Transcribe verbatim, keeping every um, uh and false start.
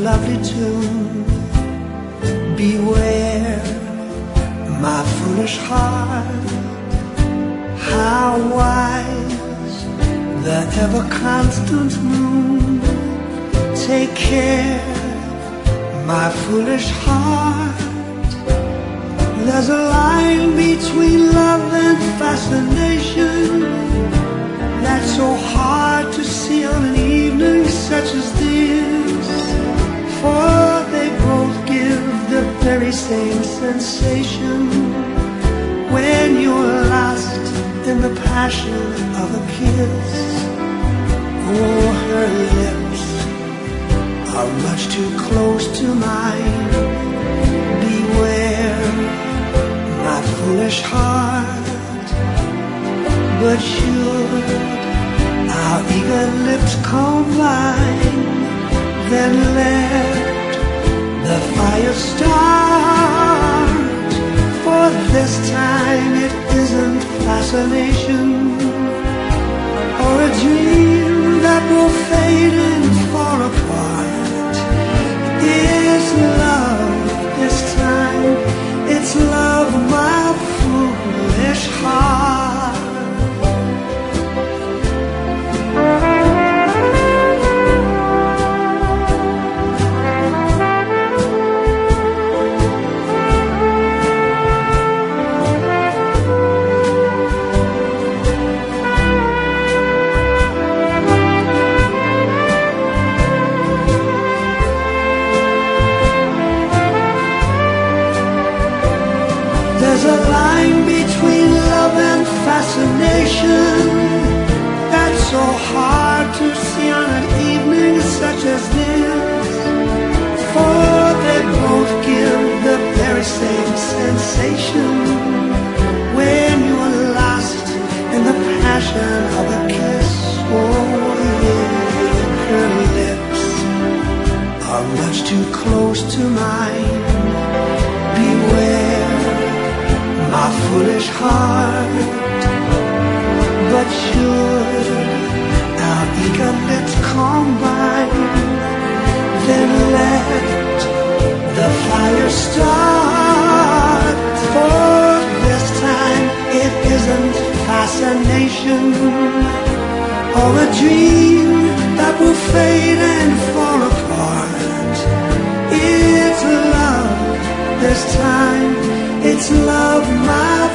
lovely tune. Beware, my foolish heart, how wise the ever-constant moon. Take care, my foolish heart. There's a line between love and fascination that's so hard to see on an evening such as this. For they both give the very same sensation when you're lost in the passion of a kiss. Oh, her lips are much too close to mine. Beware, my foolish heart. But should our eager lips combine, then let the fire start. For this time it isn't fascination or a dream that will fade and fall apart. It's love this time, it's love, my foolish heart. There's a line between love and fascination that's so hard to see on an evening such as this. For they both give the very same sensation when you're lost in the passion of a kiss. Oh yeah, her lips are much too close to mine. Beware, my foolish heart. But should our eager lips combine, then let the fire start. For this time it isn't fascination or a dream that will fade and fall apart. It's love this time, it's love, my